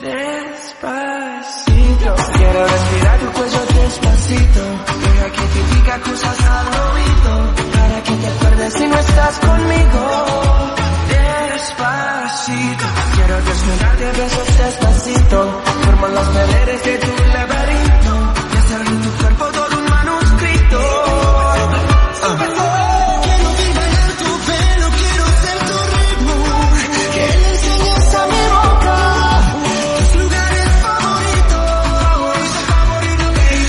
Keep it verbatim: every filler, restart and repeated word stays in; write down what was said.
Despacito, quiero respirar tu cuello despacito. Deja que te diga cosas al oído, para que te acuerdes si no estás conmigo. Despacito, quiero desnudarte a besos despacito. Formo las paredes de tu